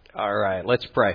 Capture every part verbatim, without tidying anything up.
All right, let's pray.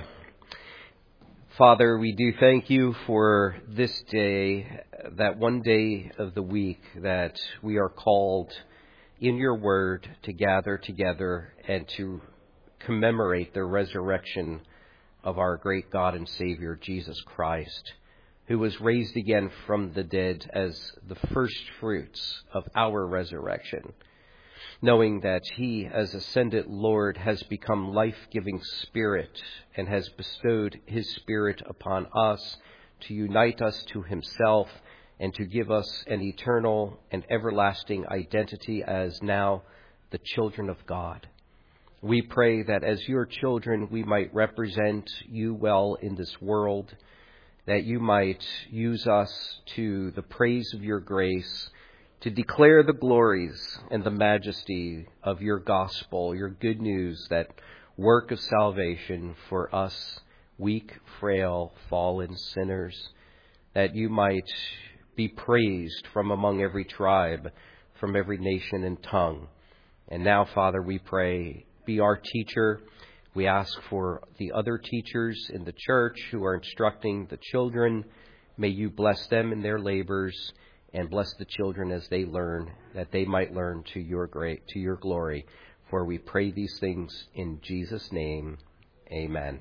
Father, we do thank you for this day, that one day of the week that we are called in your word to gather together and to commemorate the resurrection of our great God and Savior, Jesus Christ, who was raised again from the dead as the first fruits of our resurrection, knowing that he, as ascended Lord, has become life-giving Spirit and has bestowed his Spirit upon us to unite us to himself and to give us an eternal and everlasting identity as now the children of God. We pray that as your children, we might represent you well in this world, that you might use us to the praise of your grace, to declare the glories and the majesty of your gospel, your good news, that work of salvation for us, weak, frail, fallen sinners, that you might be praised from among every tribe, from every nation and tongue. And now, Father, we pray, be our teacher. We ask for the other teachers in the church who are instructing the children. May you bless them in their labors and bless the children as they learn, that they might learn to your great, to your glory. For we pray these things in Jesus' name. Amen.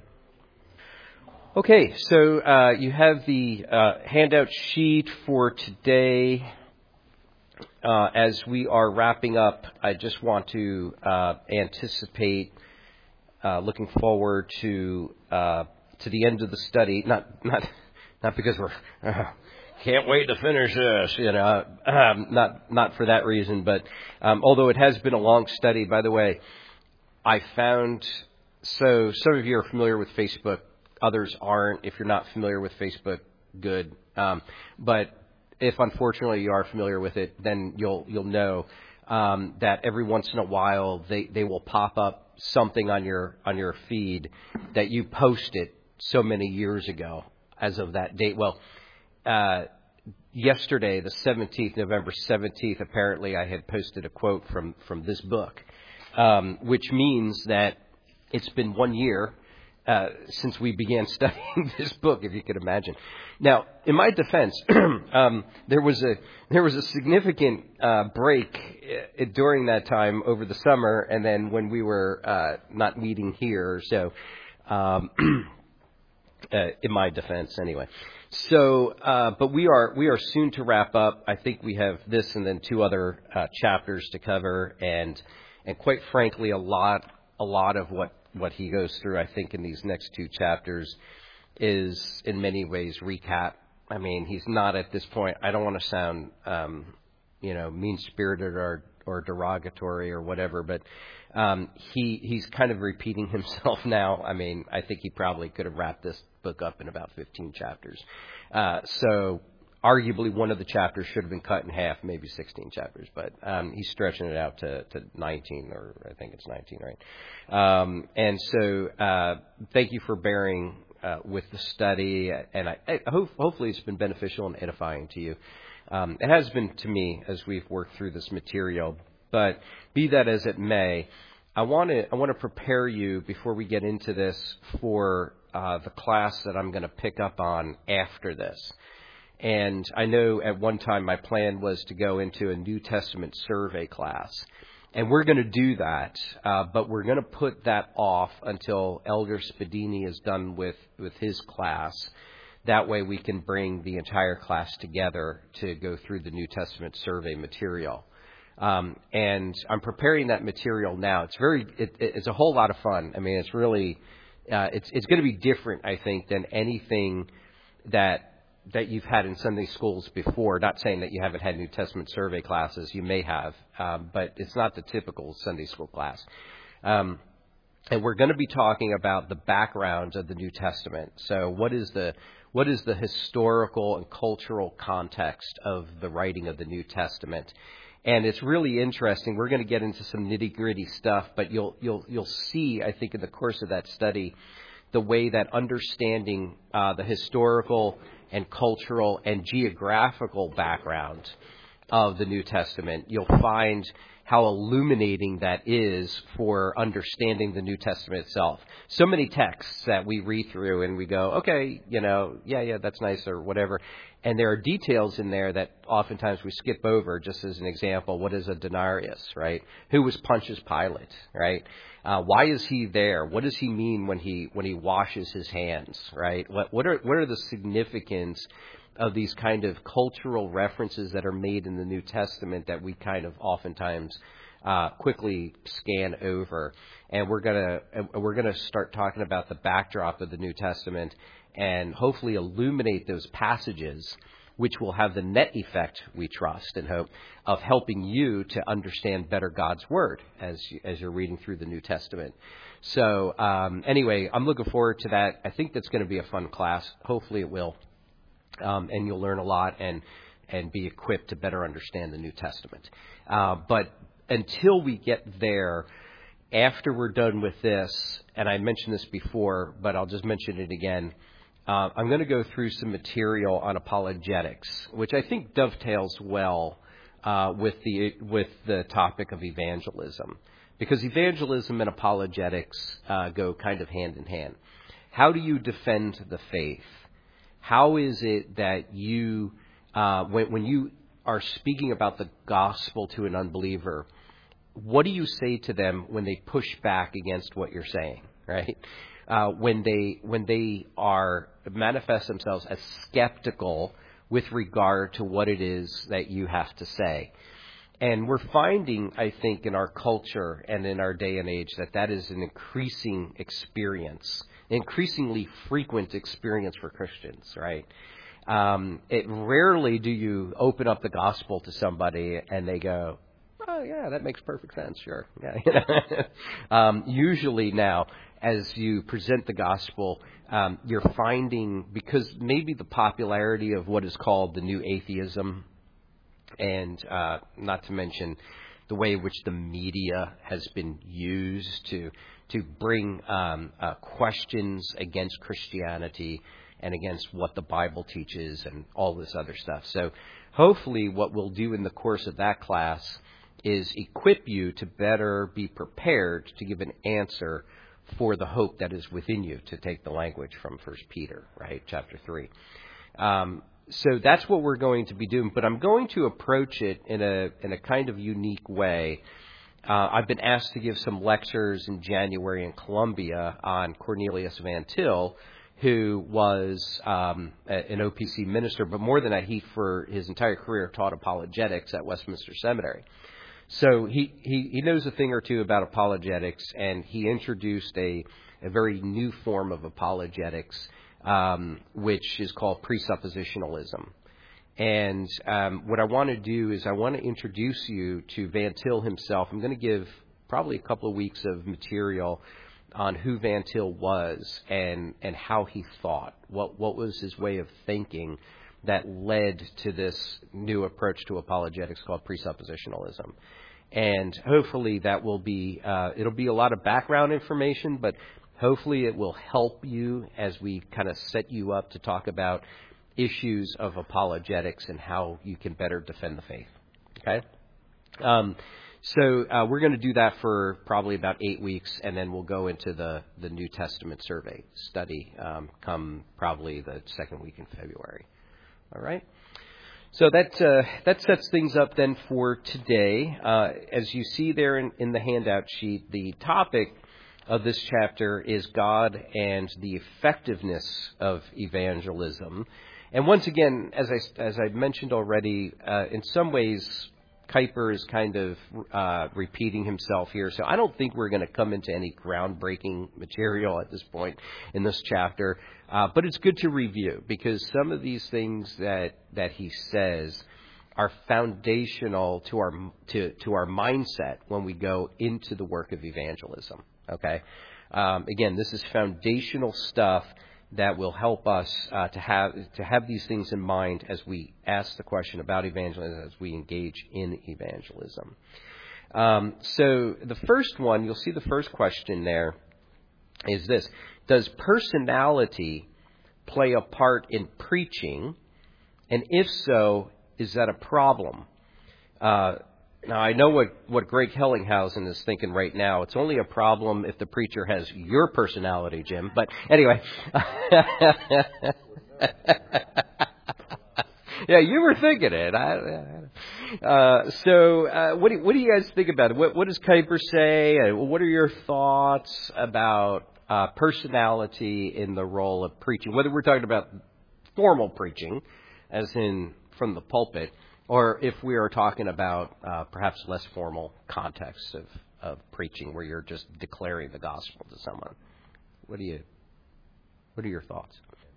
Okay, so uh, you have the uh, handout sheet for today. Uh, as we are wrapping up, I just want to uh, anticipate uh, looking forward to uh, to the end of the study. Not not not because we're uh, can't wait to finish this, you know. Um, not not for that reason, but um, although it has been a long study. By the way, I found so some of you are familiar with Facebook, others aren't. If you're not familiar with Facebook, good. Um, but if unfortunately you are familiar with it, then you'll you'll know um, that every once in a while they, they will pop up something on your on your feed that you posted so many years ago as of that date. Well, uh, yesterday, the seventeenth, November seventeenth, apparently I had posted a quote from from this book, um, which means that it's been one year Uh, since we began studying this book, if you could imagine. Now, in my defense, um, there was a there was a significant uh, break uh, during that time over the summer, and then when we were uh, not meeting here. So, um, uh, in my defense, anyway. So, uh, but we are we are soon to wrap up. I think we have this and then two other uh, chapters to cover, and and quite frankly, a lot a lot of what. What he goes through, I think, in these next two chapters is in many ways recap. I mean, he's not at this point. I don't want to sound, um, you know, mean-spirited or, or derogatory or whatever, but um, he he's kind of repeating himself now. I mean, I think he probably could have wrapped this book up in about fifteen chapters. Uh, so arguably one of the chapters should have been cut in half, maybe sixteen chapters, but um, he's stretching it out to, to nineteen, or I think it's nineteen, right? Um, and so uh, thank you for bearing uh, with the study, and I, I hope, hopefully it's been beneficial and edifying to you. Um, it has been to me as we've worked through this material, but be that as it may, I want to I want to prepare you before we get into this for uh, the class that I'm going to pick up on after this. And I know at one time my plan was to go into a New Testament survey class. And we're going to do that, uh, but we're going to put that off until Elder Spadini is done with, with his class. That way we can bring the entire class together to go through the New Testament survey material. Um, and I'm preparing that material now. It's very, it, it's a whole lot of fun. I mean, it's really, uh, it's, it's going to be different, I think, than anything that that you've had in Sunday schools before. Not saying that you haven't had New Testament survey classes. You may have, um, but it's not the typical Sunday school class. Um, and we're going to be talking about the background of the New Testament. So what is the what is the historical and cultural context of the writing of the New Testament? And it's really interesting. We're going to get into some nitty-gritty stuff, but you'll you'll you'll see, I think, in the course of that study, the way that understanding uh, the historical and cultural and geographical background of the New Testament, you'll find how illuminating that is for understanding the New Testament itself. So many texts that we read through and we go, okay, you know, yeah, yeah, that's nice or whatever. And there are details in there that oftentimes we skip over. Just as an example, what is a denarius, right? Who was Pontius Pilate, right? Uh, why is he there? What does he mean when he when he washes his hands, right? What what are what are the significance of these kind of cultural references that are made in the New Testament that we kind of oftentimes uh, quickly scan over? And we're gonna we're gonna start talking about the backdrop of the New Testament and hopefully illuminate those passages, which will have the net effect, we trust and hope, of helping you to understand better God's Word as you, as you're reading through the New Testament. So um, anyway, I'm looking forward to that. I think that's going to be a fun class. Hopefully it will. Um, and you'll learn a lot and and be equipped to better understand the New Testament. Uh, but until we get there, after we're done with this, and I mentioned this before, but I'll just mention it again, uh, I'm going to go through some material on apologetics, which I think dovetails well uh, with the with the topic of evangelism, because evangelism and apologetics uh, go kind of hand in hand. How do you defend the faith? How is it that you, uh, when, when you are speaking about the gospel to an unbeliever, what do you say to them when they push back against what you're saying, right? Uh, when they when they are manifest themselves as skeptical with regard to what it is that you have to say. And we're finding, I think, in our culture and in our day and age that that is an increasing experience, increasingly frequent experience for Christians, right? Um, it rarely do you open up the gospel to somebody and they go, oh, yeah, that makes perfect sense, sure. Yeah. um, usually now, as you present the gospel, um, you're finding, because maybe the popularity of what is called the new atheism, and uh, not to mention the way in which the media has been used to to bring um, uh, questions against Christianity and against what the Bible teaches and all this other stuff. So hopefully what we'll do in the course of that class is equip you to better be prepared to give an answer for the hope that is within you, to take the language from First Peter, right, chapter three. Um, so that's what we're going to be doing, but I'm going to approach it in a in a kind of unique way. Uh, I've been asked to give some lectures in January in Columbia on Cornelius Van Til, who was um, an O P C minister, but more than that, he, for his entire career, taught apologetics at Westminster Seminary. So he, he, he knows a thing or two about apologetics, and he introduced a, a very new form of apologetics, um, which is called presuppositionalism. And um, what I want to do is I want to introduce you to Van Til himself. I'm going to give probably a couple of weeks of material on who Van Til was and, and how he thought, what what was his way of thinking that led to this new approach to apologetics called presuppositionalism. And hopefully that will be, uh, it'll be a lot of background information, but hopefully it will help you as we kind of set you up to talk about issues of apologetics and how you can better defend the faith. Okay? Um, so uh, we're going to do that for probably about eight weeks, and then we'll go into the, the New Testament survey study um, come probably the second week in February. All right? So that uh, that sets things up then for today. Uh, as you see there in, in the handout sheet, the topic of this chapter is God and the effectiveness of evangelism. And once again, as I, as I mentioned already, uh, in some ways, Kuyper is kind of uh, repeating himself here. So I don't think we're going to come into any groundbreaking material at this point in this chapter. Uh, but it's good to review, because some of these things that, that he says are foundational to our to, to our mindset when we go into the work of evangelism. Okay, um, again, this is foundational stuff that will help us uh, to have to have these things in mind as we ask the question about evangelism, as we engage in evangelism. Um, so the first one, you'll see the first question there is this: does personality play a part in preaching? And if so, is that a problem? Uh, Now, I know what, what Greg Hellinghausen is thinking right now. It's only a problem if the preacher has your personality, Jim. But anyway. Yeah, you were thinking it. I, uh, so uh, what, do, what do you guys think about it? What, what does Kuyper say? Uh, what are your thoughts about uh, personality in the role of preaching? Whether we're talking about formal preaching, as in from the pulpit, or if we are talking about uh, perhaps less formal contexts of, of preaching, where you're just declaring the gospel to someone. What do you? What are your thoughts?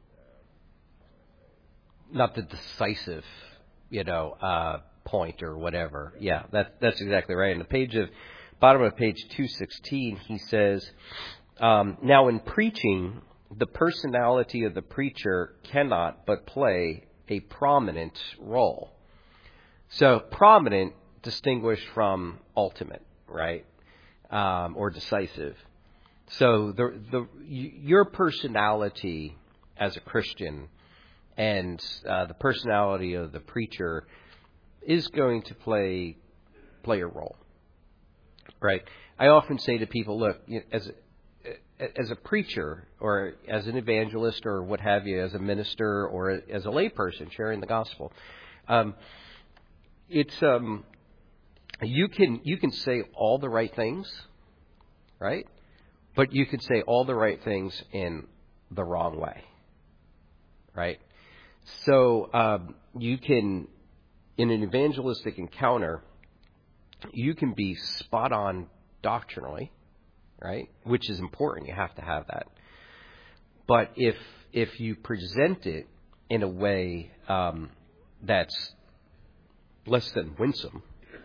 Not the decisive, you know, uh, point or whatever. Yeah, that, that's exactly right. In the page of bottom of page two sixteen, he says, um, "Now in preaching, the personality of the preacher cannot but play a prominent role." So prominent, distinguished from ultimate, right, um, or decisive. So the the your personality as a Christian and uh, the personality of the preacher is going to play play a role, right? I often say to people, look, you know, as a, as a preacher or as an evangelist or what have you, as a minister or as a layperson sharing the gospel, um, it's um, you can you can say all the right things, right? But you can say all the right things in the wrong way, right? So um, you can, in an evangelistic encounter, you can be spot on doctrinally, right? Which is important. You have to have that. But if if you present it in a way um, that's less than winsome,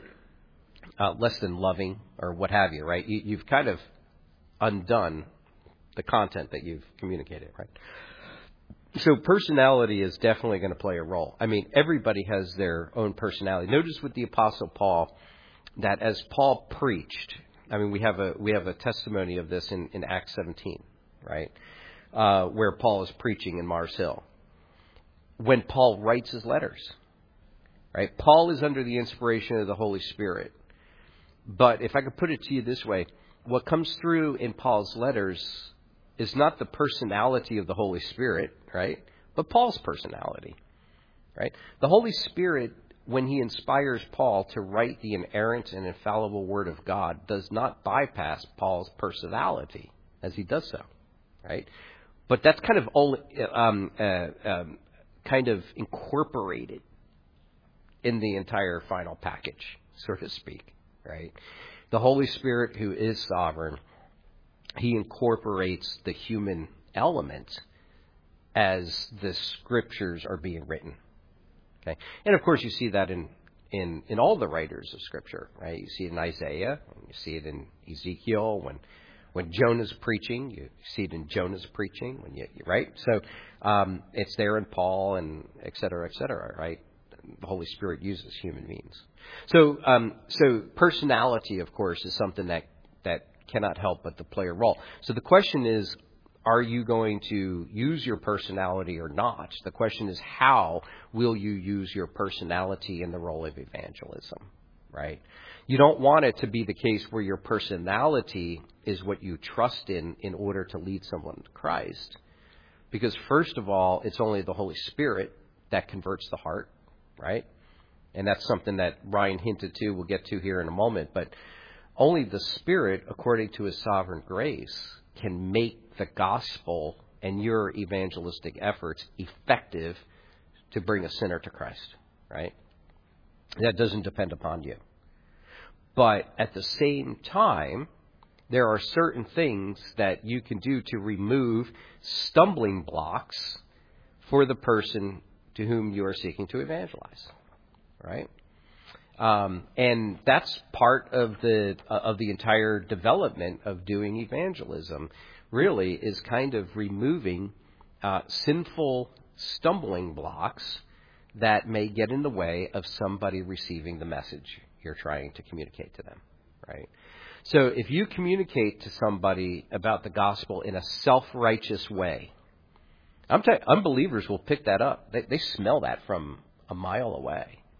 uh, less than loving, or what have you, right? You, you've kind of undone the content that you've communicated, right? So personality is definitely going to play a role. I mean, everybody has their own personality. Notice with the Apostle Paul that as Paul preached, I mean, we have a we have a testimony of this in, in Acts seventeen, right, uh, where Paul is preaching in Mars Hill. When Paul writes his letters, right, Paul is under the inspiration of the Holy Spirit. But if I could put it to you this way, what comes through in Paul's letters is not the personality of the Holy Spirit, right? But Paul's personality, right? The Holy Spirit, when he inspires Paul to write the inerrant and infallible Word of God, does not bypass Paul's personality as he does so, right? But that's kind of only um, uh, um, kind of incorporated in the entire final package, so to speak, right? The Holy Spirit, who is sovereign, he incorporates the human element as the scriptures are being written. Okay, and of course you see that in, in, in all the writers of Scripture, right? You see it in Isaiah, you see it in Ezekiel. When when Jonah's preaching, you see it in Jonah's preaching. When you right, so um, it's there in Paul and et cetera, et cetera, right? The Holy Spirit uses human means. So um, so personality, of course, is something that that cannot help but to play a role. So the question is, are you going to use your personality or not? The question is, how will you use your personality in the role of evangelism, right? You don't want it to be the case where your personality is what you trust in in order to lead someone to Christ. Because first of all, it's only the Holy Spirit that converts the heart, right? And that's something that Ryan hinted to, we'll get to here in a moment. But only the Spirit, according to his sovereign grace, can make the gospel and your evangelistic efforts effective to bring a sinner to Christ, right? That doesn't depend upon you. But at the same time, there are certain things that you can do to remove stumbling blocks for the person to whom you are seeking to evangelize, right? Um, and that's part of the uh, of the entire development of doing evangelism, really, is kind of removing uh, sinful stumbling blocks that may get in the way of somebody receiving the message you're trying to communicate to them, right? So if you communicate to somebody about the gospel in a self-righteous way, I'm telling you, unbelievers will pick that up. They, they smell that from a mile away.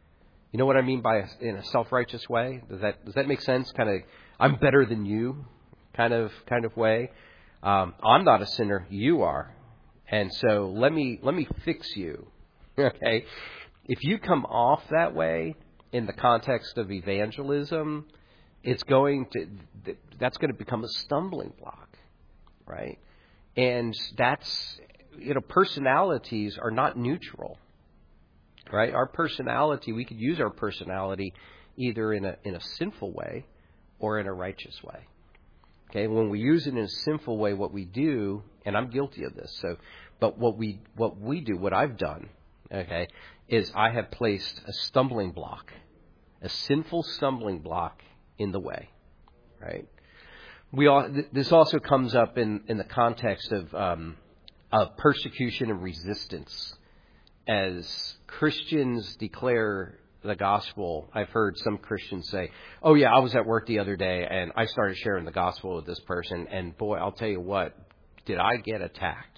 You know what I mean by a, in a self-righteous way? Does that does that make sense? Kind of, I'm better than you, kind of kind of way. Um, I'm not a sinner, you are, and so let me let me fix you. Okay, if you come off that way in the context of evangelism, it's going to that's going to become a stumbling block, right? And that's, you know, personalities are not neutral. Right? Our personality, we could use our personality either in a in a sinful way or in a righteous way. Okay? When we use it in a sinful way, what we do, and I'm guilty of this, so but what we what we do, what I've done, okay, is I have placed a stumbling block, a sinful stumbling block in the way. Right? We all this also comes up in, in the context of um, of persecution and resistance. As Christians declare the gospel, I've heard some Christians say, oh, yeah, I was at work the other day and I started sharing the gospel with this person. And boy, I'll tell you what, did I get attacked?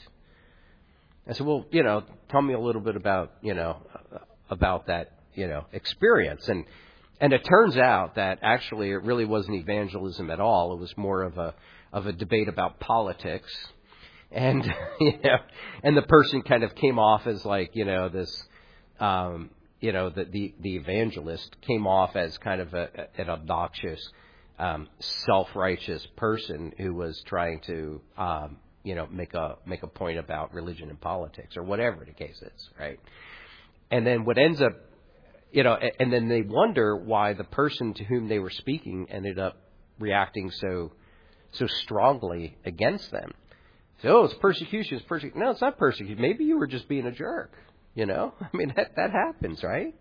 I said, well, you know, tell me a little bit about, you know, about that, you know, experience. And and it turns out that actually it really wasn't evangelism at all. It was more of a of a debate about politics. And, you know, and the person kind of came off as like, you know, this, um, you know, the, the, the evangelist came off as kind of a, an obnoxious, um, self-righteous person who was trying to, um, you know, make a, make a point about religion and politics or whatever the case is. Right. And then what ends up, you know, and then they wonder why the person to whom they were speaking ended up reacting so, so strongly against them. So, oh, it's persecution. It's persecution. No, it's not persecution. Maybe you were just being a jerk. You know, I mean, that, that happens, right?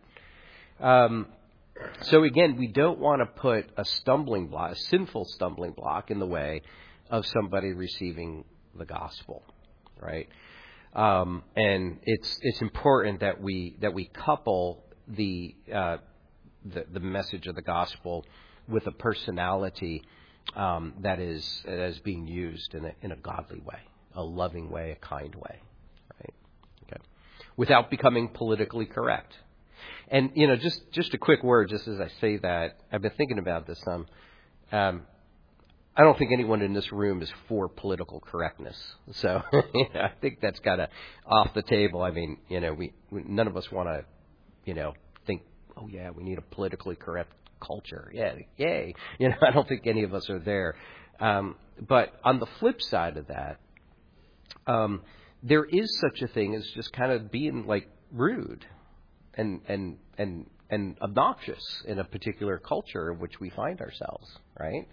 Um, so again, we don't want to put a stumbling block, a sinful stumbling block in the way of somebody receiving the gospel, right? Um, and it's it's important that we that we couple the uh, the, the message of the gospel with a personality um, that is that is being used in a, in a godly way, a loving way, a kind way, right? Okay, without becoming politically correct. And you know, just just a quick word, just as I say that, I've been thinking about this some. Um, I don't think anyone in this room is for political correctness, so you know, I think that's kind of off the table. I mean, you know, we, we none of us want to, you know, think, oh yeah, we need a politically correct culture. Yeah, yay. You know, I don't think any of us are there. Um, but on the flip side of that, um, there is such a thing as just kind of being like rude and and and and obnoxious in a particular culture in which we find ourselves, right?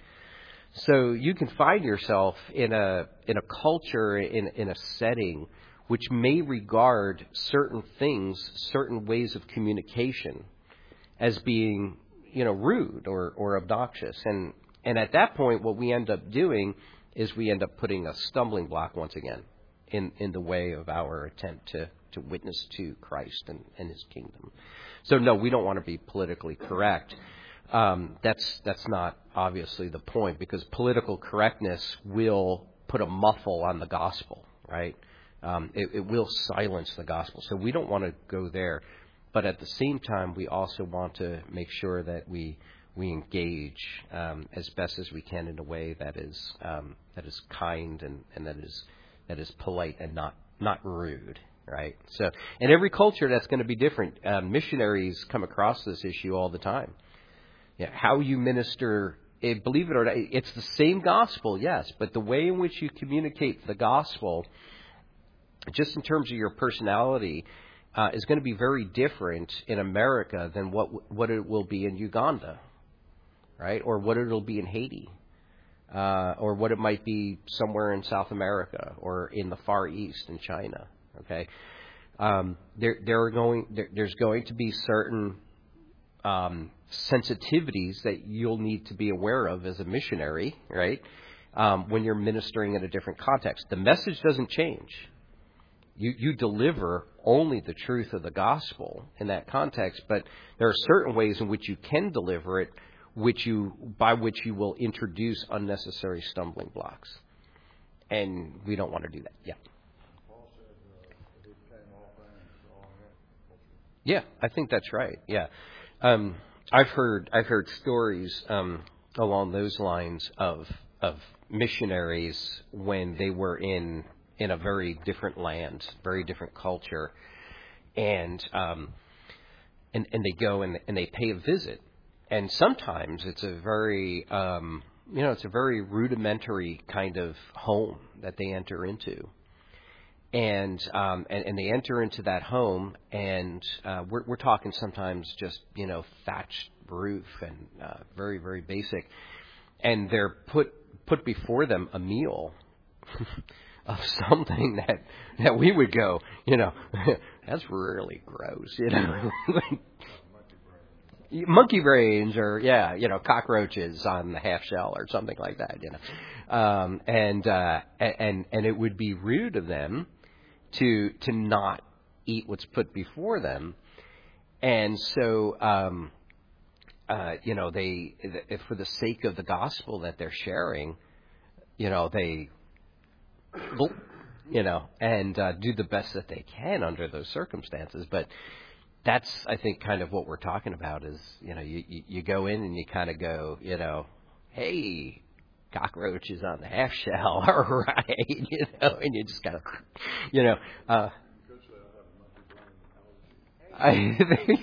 So you can find yourself in a in a culture, in in a setting which may regard certain things, certain ways of communication as being, you know, rude or, or obnoxious. And and at that point, what we end up doing is we end up putting a stumbling block once again in, in the way of our attempt to, to witness to Christ and, and his kingdom. So, no, we don't want to be politically correct. Um, that's that's not obviously the point, because political correctness will put a muffle on the gospel, right? Um, it, it will silence the gospel. So we don't want to go there. But at the same time, we also want to make sure that we we engage um, as best as we can in a way that is um, that is kind and, and that is that is polite and not not rude, right? So in every culture, that's going to be different. Uh, missionaries come across this issue all the time. Yeah, how you minister, it, believe it or not, it's the same gospel, yes, but the way in which you communicate the gospel, just in terms of your personality, uh, is going to be very different in America than what what it will be in Uganda, right? Or what it'll be in Haiti, uh, or what it might be somewhere in South America or in the Far East in China. Okay, um, there there are going there, there's going to be certain um, sensitivities that you'll need to be aware of as a missionary, right? Um, when you're ministering in a different context, the message doesn't change. You you deliver only the truth of the gospel in that context, but there are certain ways in which you can deliver it, which you by which you will introduce unnecessary stumbling blocks, and we don't want to do that. Yeah. Yeah, I think that's right. Yeah. Um, I've heard I've heard stories um, along those lines of of missionaries when they were in in a very different land, very different culture, and um, and and they go and and they pay a visit, and sometimes it's a very um, you know it's a very rudimentary kind of home that they enter into. And, um, and and they enter into that home, and uh, we're, we're talking sometimes just you know thatched roof and uh, very very basic, and they're put put before them a meal of something that that we would go you know that's really gross you know monkey brains or yeah you know cockroaches on the half shell or something like that you know um, and uh, and and it would be rude of them to to not eat what's put before them, and so um, uh, you know they if for the sake of the gospel that they're sharing, you know they you know and uh, do the best that they can under those circumstances. But that's I think kind of what we're talking about is you know you you, you go in and you kind of go you know hey. Cockroaches on the half shell, all right, you know, and you just kind of, you know, uh, I think,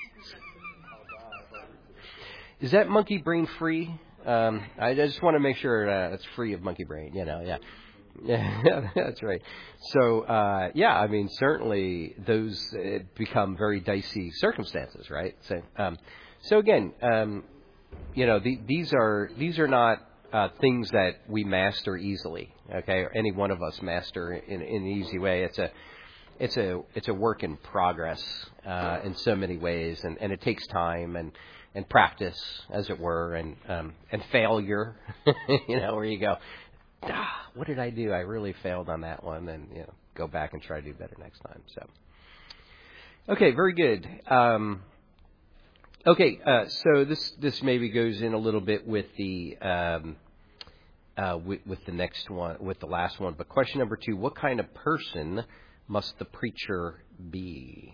is that monkey brain free? Um, I just want to make sure uh, it's free of monkey brain, you know, yeah. Yeah, that's right. So, uh, yeah, I mean, certainly those uh, become very dicey circumstances, right? So, um, so again, um, you know, the, these are these are not Uh, things that we master easily, okay, or any one of us master in, in an easy way. It's a, it's a, it's a work in progress uh, in so many ways, and, and it takes time and, and practice, as it were, and um, and failure. You know, where you go, ah, what did I do? I really failed on that one, and you know, go back and try to do better next time. So, okay, very good. Um, Okay, uh, so this this maybe goes in a little bit with the um, uh, with, with the next one, with the last one. But question number two: what kind of person must the preacher be?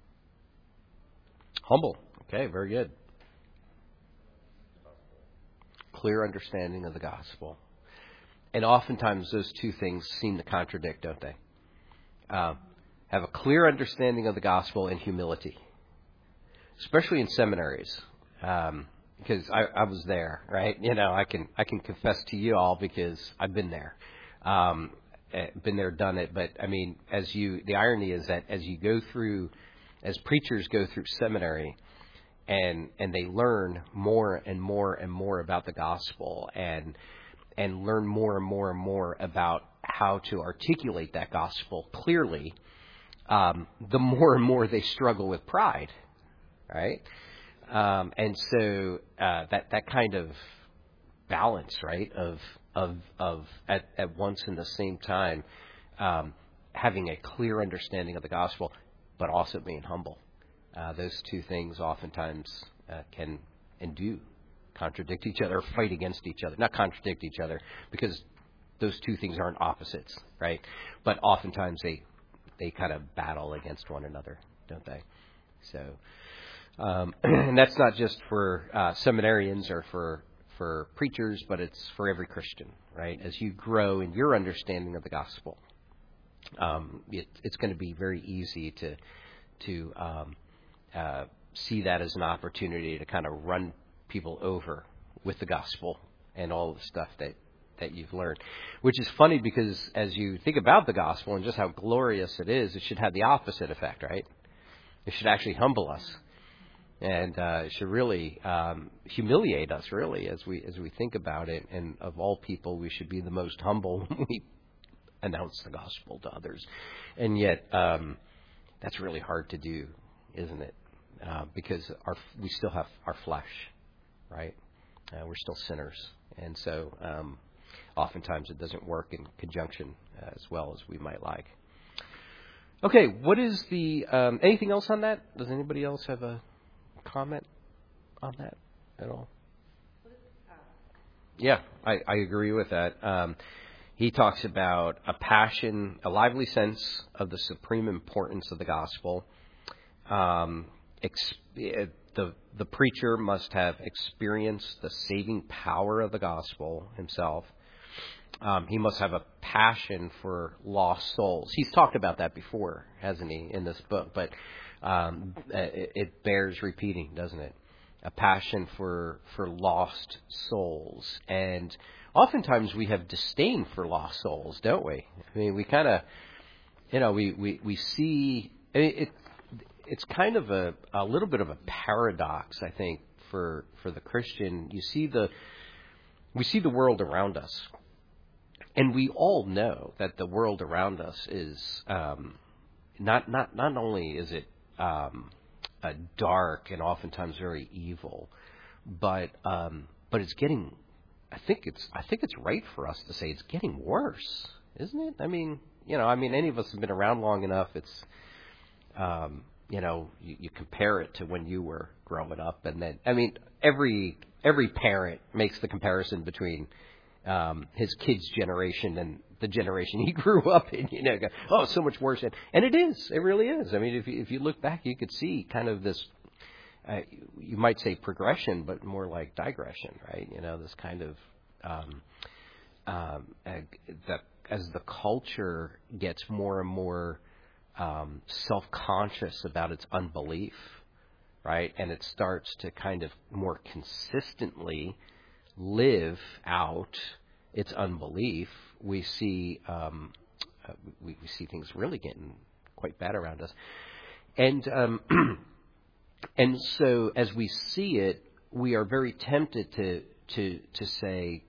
Humble. Okay, very good. Clear understanding of the gospel, and oftentimes those two things seem to contradict, don't they? Uh, have a clear understanding of the gospel and humility. Especially in seminaries, um, because I, I was there, right? You know, I can I can confess to you all because I've been there, um, been there, done it. But I mean, as you, the irony is that as you go through, as preachers go through seminary, and and they learn more and more and more about the gospel, and and learn more and more and more about how to articulate that gospel clearly, um, the more and more they struggle with pride. Right, um, and so uh, that that kind of balance, right, of of of at, at once in the same time um, having a clear understanding of the gospel, but also being humble. Uh, those two things oftentimes uh, can and do contradict each other, or fight against each other. Not contradict each other, because those two things aren't opposites, right? But oftentimes they they kind of battle against one another, don't they? So. Um, and that's not just for uh, seminarians or for for preachers, but it's for every Christian, right? As you grow in your understanding of the gospel, um, it, it's going to be very easy to to um, uh, see that as an opportunity to kind of run people over with the gospel and all the stuff that, that you've learned. Which is funny because as you think about the gospel and just how glorious it is, it should have the opposite effect, right? It should actually humble us. And uh, it should really um, humiliate us, really, as we as we think about it. And of all people, we should be the most humble when we announce the gospel to others. And yet, um, that's really hard to do, isn't it? Uh, because our we still have our flesh, right? Uh, we're still sinners, and so um, oftentimes it doesn't work in conjunction uh, as well as we might like. Okay, what is the um, anything else on that? Does anybody else have a comment on that at all? Yeah, I, I agree with that. Um, he talks about a passion, a lively sense of the supreme importance of the gospel, um, ex- the the the preacher must have experienced the saving power of the gospel himself. Um, he must have a passion for lost souls. He's talked about that before, hasn't he, in this book? But um, it, it bears repeating, doesn't it? A passion for for lost souls. And oftentimes we have disdain for lost souls, don't we? I mean, we kind of, you know, we, we, we see, I mean, it, it's kind of a, a little bit of a paradox, I think, for for the Christian. You see the, we see the world around us. And we all know that the world around us is um, not not not only is it um, uh, dark and oftentimes very evil, but um, but it's getting. I think it's I think it's right for us to say it's getting worse, isn't it? I mean, you know, I mean, any of us have been around long enough. It's um, you know, you, you compare it to when you were growing up, and then I mean, every every parent makes the comparison between Um, his kid's generation and the generation he grew up in, you know, go, oh, it's so much worse. And, and it is. It really is. I mean, if you, if you look back, you could see kind of this, uh, you might say progression, but more like digression, right? You know, this kind of, um, um, uh, the, as the culture gets more and more um, self-conscious about its unbelief, right? And it starts to kind of more consistently live out its unbelief, we see um, uh, we, we see things really getting quite bad around us, and um, and so as we see it, we are very tempted to to to say,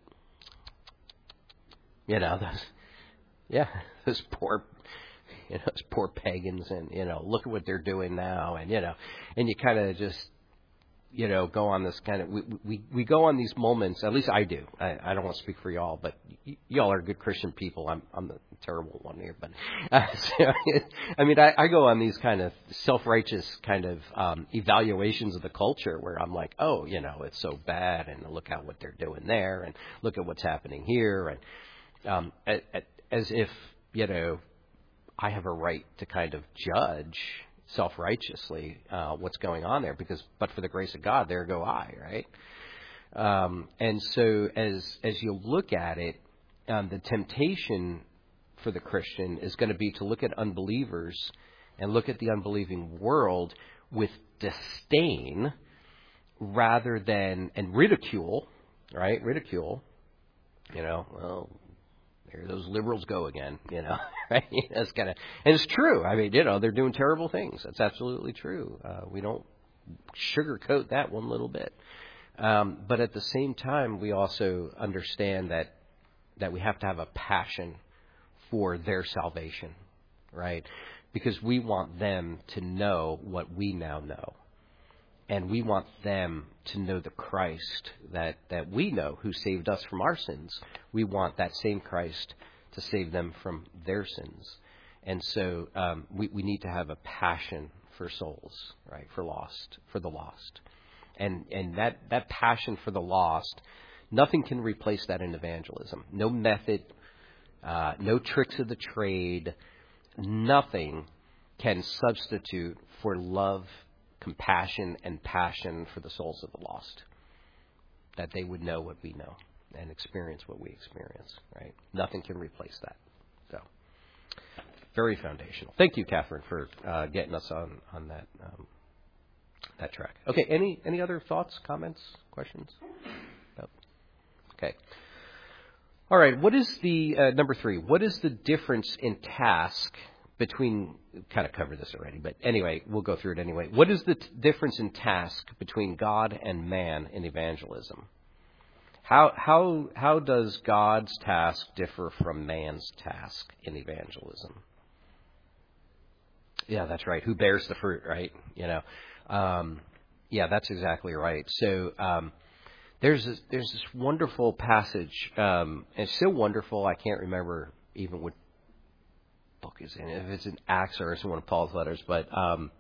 you know, those, yeah, those poor. You know, those poor pagans, and you know, look at what they're doing now, and you know, and you kind of just. You know, go on this kind of, we, we, we go on these moments, at least I do. I, I don't want to speak for y'all, but y- y'all are good Christian people. I'm, I'm the terrible one here, but, uh, so, I mean, I, I go on these kind of self-righteous kind of, um, evaluations of the culture where I'm like, oh, you know, it's so bad, and look at what they're doing there, and look at what's happening here, and, um, at, at, as if, you know, I have a right to kind of judge self-righteously uh, what's going on there, because but for the grace of God, there go I, right? Um, and so as as you look at it, um, the temptation for the Christian is going to be to look at unbelievers and look at the unbelieving world with disdain rather than, and ridicule, right? Ridicule, you know, well, there those liberals go again, you know, right? That's kind of, and it's true. I mean, you know, they're doing terrible things. That's absolutely true. Uh, we don't sugarcoat that one little bit. Um, but at the same time, we also understand that that we have to have a passion for their salvation, right? Because we want them to know what we now know. And we want them to know the Christ that, that we know, who saved us from our sins. We want that same Christ to save them from their sins. And so um, we, we need to have a passion for souls, right, for lost, for the lost. And and that, that passion for the lost, nothing can replace that in evangelism. No method, uh, no tricks of the trade, nothing can substitute for love, compassion, and passion for the souls of the lost, that they would know what we know and experience what we experience, right? Nothing can replace that. So, very foundational. Thank you, Catherine, for uh, getting us on, on that um, that track. Okay, any any other thoughts, comments, questions? No. Okay. All right, what is the, uh, number three, what is the difference in task between, kind of covered this already, but anyway, we'll go through it anyway. What is the t- difference in task between God and man in evangelism? How how how does God's task differ from man's task in evangelism? Yeah, that's right. Who bears the fruit, right? You know, um, yeah, that's exactly right. So um, there's this, there's this wonderful passage. Um, and it's so wonderful, I can't remember even what book is in it, if it's in Acts or it's in one of Paul's letters, but um,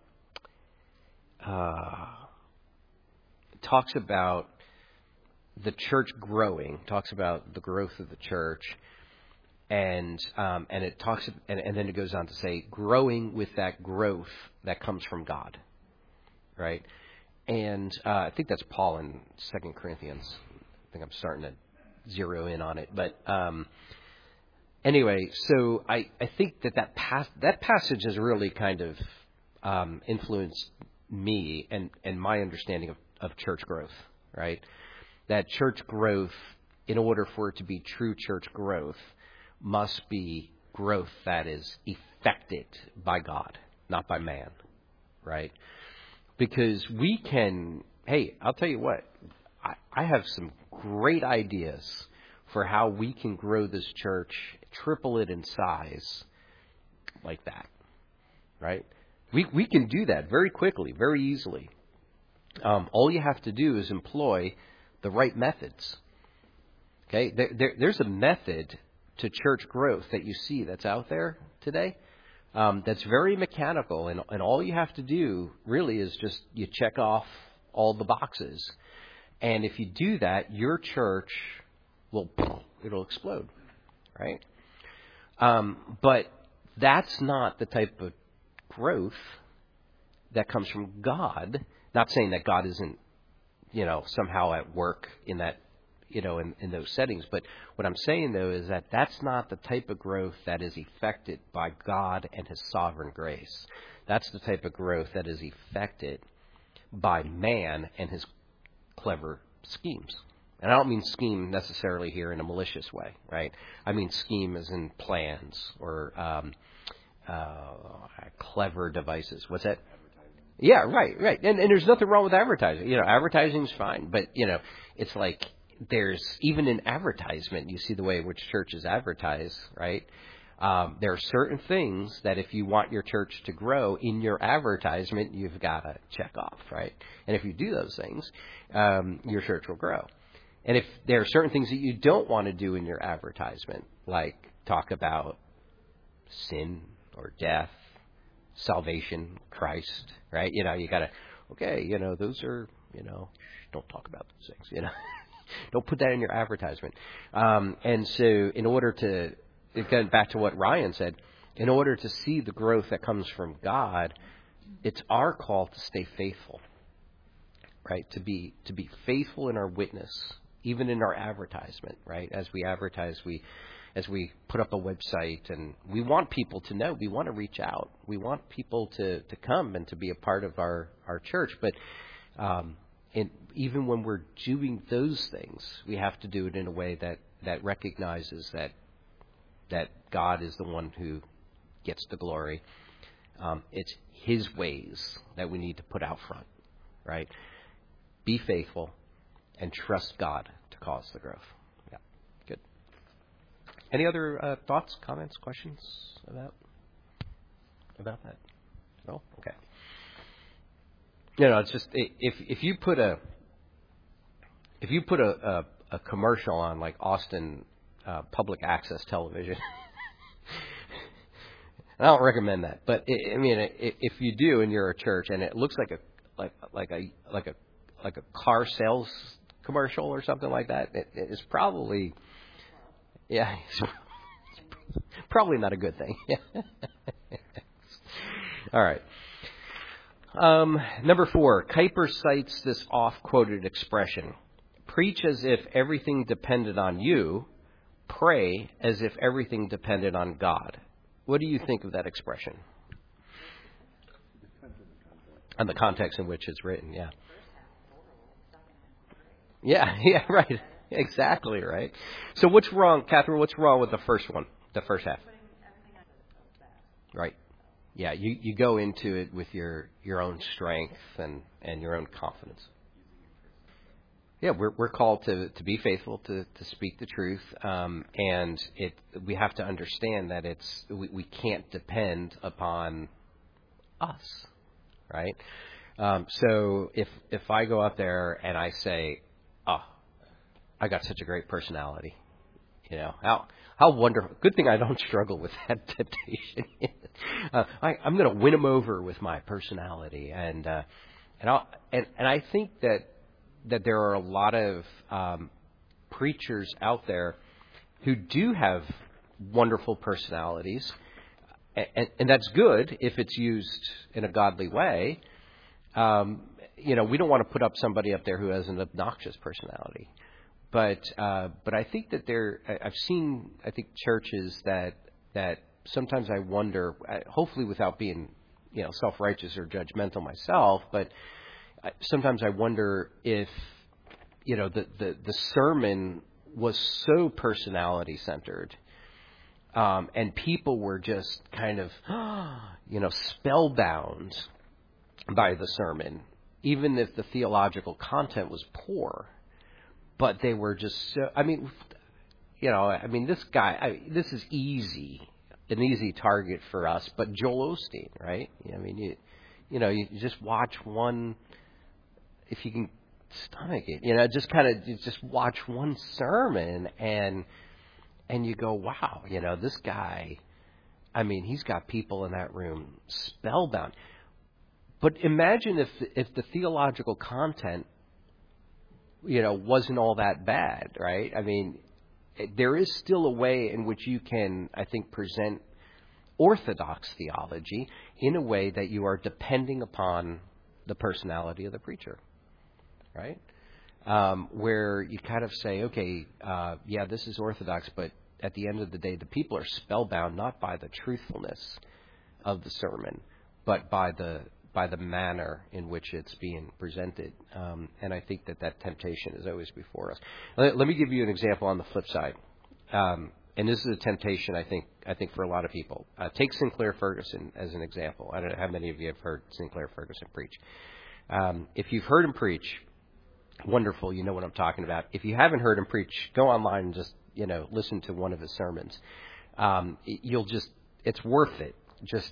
uh, it talks about the church growing, talks about the growth of the church, and um, and it talks, and, and then it goes on to say, growing with that growth that comes from God, right? and uh, I think that's Paul in Second Corinthians. I think I'm starting to zero in on it. But um, anyway, so I, I think that that, pas- that passage has really kind of um, influenced me and, and my understanding of, of church growth, right? That church growth, in order for it to be true church growth, must be growth that is effected by God, not by man, right? Because we can, hey, I'll tell you what, I, I have some great ideas for how we can grow this church, triple it in size like that, right? We we can do that very quickly, very easily. Um, all you have to do is employ the right methods. Okay, there, there, there's a method to church growth that you see that's out there today um, that's very mechanical, and, and all you have to do really is just you check off all the boxes. And if you do that, your church will, it'll explode, right? Um, but that's not the type of growth that comes from God. Not saying that God isn't, you know, somehow at work in that, you know, in, in those settings. But what I'm saying, though, is that that's not the type of growth that is effected by God and His sovereign grace. That's the type of growth that is effected by man and his clever schemes. And I don't mean scheme necessarily here in a malicious way, right? I mean scheme as in plans or um, uh, clever devices. What's that? Yeah, right, right. And, and there's nothing wrong with advertising. You know, advertising's fine. But, you know, it's like there's, even in advertisement, you see the way in which churches advertise, right? Um, there are certain things that if you want your church to grow in your advertisement, you've got to check off, right? And if you do those things, um, your church will grow. And if there are certain things that you don't want to do in your advertisement, like talk about sin or death, salvation, Christ, right? You know, you got to, okay, you know, those are, you know, don't talk about those things, you know. Don't put that in your advertisement. Um, and so in order to, again, back to what Ryan said, in order to see the growth that comes from God, it's our call to stay faithful, right? To be to be faithful in our witness, even in our advertisement, right? As we advertise, we as we put up a website, and we want people to know, we want to reach out. We want people to, to come and to be a part of our, our church. But um, in, even when we're doing those things, we have to do it in a way that, that recognizes that that God is the one who gets the glory. Um, it's His ways that we need to put out front, right? Be faithful and trust God to cause the growth. Yeah, good. Any other uh, thoughts, comments, questions about about that? No? Okay. You know, it's just if if you put a if you put a a, a commercial on like Austin uh, public access television. I don't recommend that, but it, I mean, it, if you do and you're a church and it looks like a like like a like a like a car sales commercial or something like that, it, it's probably yeah, it's probably not a good thing. All right. Um, number four, Kuyper cites this oft-quoted expression: "Preach as if everything depended on you. Pray as if everything depended on God." What do you think of that expression? And the context in which it's written, yeah. Yeah, yeah, right. Exactly, right. So what's wrong, Catherine, what's wrong with the first one, the first half? Right. Yeah, you, you go into it with your, your own strength and, and your own confidence. Yeah, we're we're called to, to be faithful, to, to speak the truth, um, and it we have to understand that it's we, we can't depend upon us, right? Um, so if if I go out there and I say, "Oh, I got such a great personality," you know, how how wonderful! Good thing I don't struggle with that temptation. uh, I, I'm going to win them over with my personality, and uh, and I'll, and and I think that. that there are a lot of um, preachers out there who do have wonderful personalities, and, and that's good if it's used in a godly way. Um, you know, we don't want to put up somebody up there who has an obnoxious personality. But uh, but I think that there, I've seen, I think, churches that that sometimes I wonder, hopefully without being, you know, self-righteous or judgmental myself, but sometimes I wonder if, you know, the, the, the sermon was so personality-centered, um, and people were just kind of, you know, spellbound by the sermon, even if the theological content was poor. But they were just so, I mean, you know, I mean, this guy, I, this is easy, an easy target for us, but Joel Osteen, right? I mean, you, you know, you just watch one, if you can stomach it, you know, just kind of, you just watch one sermon and, and you go, wow, you know, this guy, I mean, he's got people in that room spellbound. But imagine if, if the theological content, you know, wasn't all that bad, right? I mean, there is still a way in which you can, I think, present orthodox theology in a way that you are depending upon the personality of the preacher, right? Um, where you kind of say, okay, uh, yeah, this is orthodox, but at the end of the day, the people are spellbound not by the truthfulness of the sermon, but by the by the manner in which it's being presented. Um, and I think that that temptation is always before us. Let, let me give you an example on the flip side. Um, and this is a temptation, I think, I think for a lot of people. Uh, take Sinclair Ferguson as an example. I don't know how many of you have heard Sinclair Ferguson preach. Um, if you've heard him preach, wonderful, you know what I'm talking about. If you haven't heard him preach, go online and just, you know, listen to one of his sermons. Um, you'll just, it's worth it. Just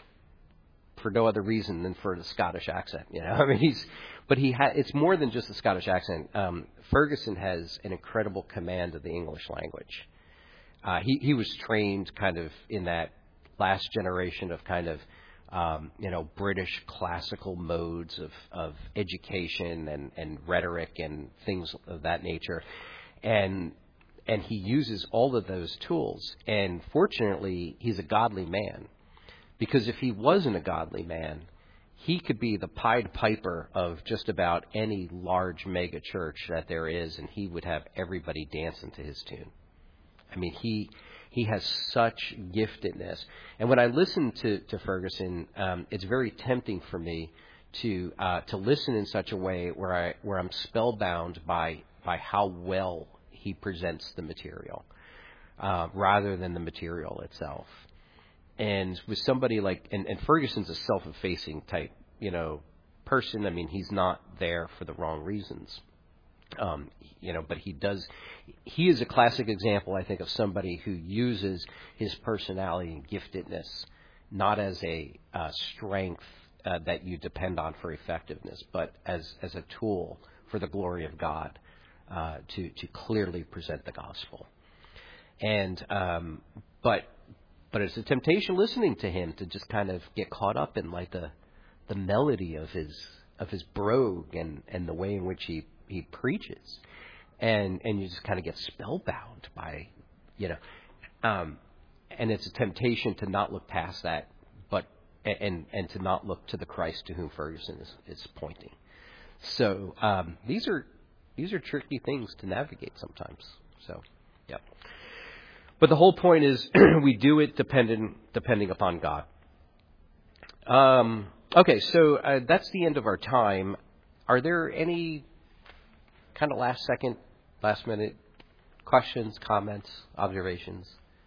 for no other reason than for the Scottish accent, you know. I mean, he's, but he ha- it's more than just the Scottish accent. Um, Ferguson has an incredible command of the English language. Uh, he he was trained kind of in that last generation of kind of um, you know British classical modes of of education and and rhetoric and things of that nature, and and he uses all of those tools. And fortunately, he's a godly man. Because if he wasn't a godly man, he could be the Pied Piper of just about any large mega church that there is, and he would have everybody dancing to his tune. I mean, he he has such giftedness. And when I listen to, to Ferguson, um, it's very tempting for me to uh, to listen in such a way where I where I'm spellbound by by how well he presents the material, uh, rather than the material itself. And with somebody like, and, and Ferguson's a self-effacing type, you know, person. I mean, he's not there for the wrong reasons, um, you know, but he does, he is a classic example, I think, of somebody who uses his personality and giftedness, not as a uh, strength uh, that you depend on for effectiveness, but as, as a tool for the glory of God, uh, to, to clearly present the gospel. And, um, but, But it's a temptation listening to him to just kind of get caught up in like the the melody of his of his brogue and, and the way in which he, he preaches. And and you just kind of get spellbound by, you know, um, and it's a temptation to not look past that, but and and to not look to the Christ to whom Ferguson is, is pointing. So um, these are these are tricky things to navigate sometimes. So, yeah. But the whole point is we do it dependent, depending upon God. Um, okay, so uh, that's the end of our time. Are there any kind of last second, last minute questions, comments, observations?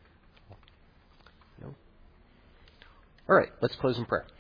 No? All right, let's close in prayer.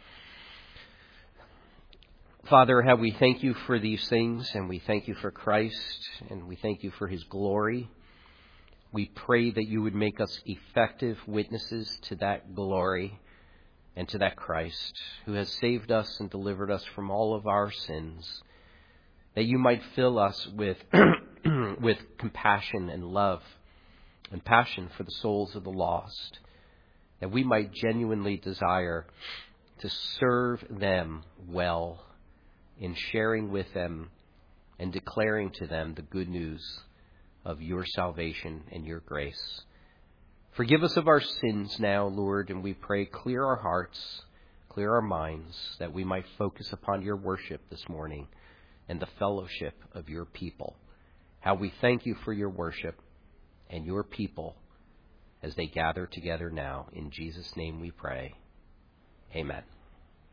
Father, how we thank you for these things, and we thank you for Christ, and we thank you for his glory. We pray that you would make us effective witnesses to that glory and to that Christ who has saved us and delivered us from all of our sins, that you might fill us with with compassion and love and passion for the souls of the lost, that we might genuinely desire to serve them well in sharing with them and declaring to them the good news of your salvation and your grace. Forgive us of our sins now, Lord, and we pray clear our hearts, Clear our minds that we might focus upon your worship this morning and the fellowship of your people. How we thank you for your worship and your people as they gather together now. In Jesus' name we pray. Amen.